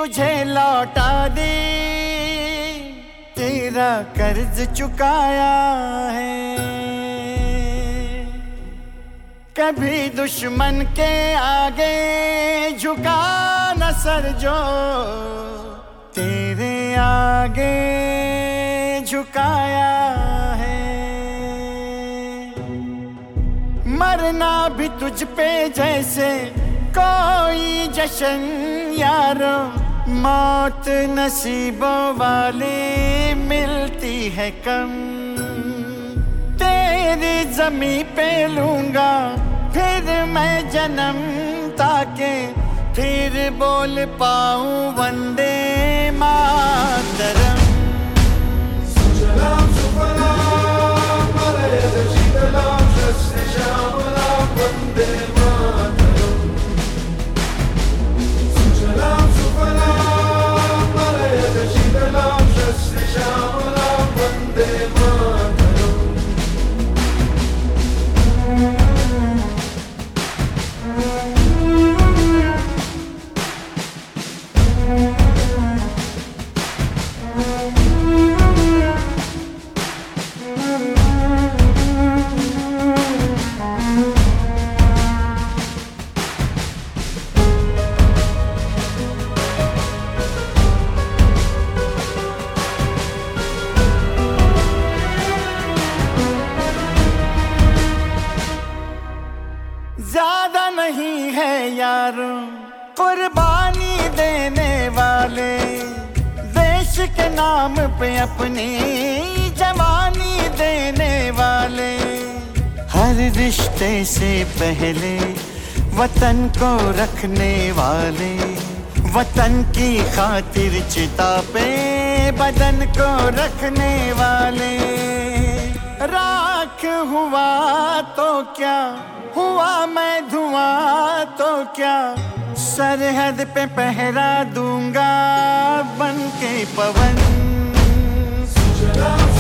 तुझे लौटा दे, तेरा कर्ज चुकाया है। कभी दुश्मन के आगे झुका न सर जो, तेरे आगे झुकाया है। मरना भी तुझ पे जैसे कोई जश्न यारो, मौत नसीबों वाले मिलती है कम। तेरी ज़मीं पे लूंगा फिर मैं जन्म, ताकि फिर बोल पाऊं वंदे मातरम। सुजलाम सुफलाम मलयज शीतलाम शस्य श्यामलाम वंदे मातरम। सुजलाम सुफलाम मलयज शीतलाम शस्य श्यामलाम वंदे मातरम। ज्यादा नहीं है यारों कुर्बानी देने वाले, देश के नाम पे अपनी जवानी देने वाले। हर रिश्ते से पहले वतन को रखने वाले, वतन की खातिर चिता पे बदन को रखने वाले। राख हुआ तो क्या हुआ, मैं धुआं तो क्या, सरहद पे पहरा दूंगा बन के पवन।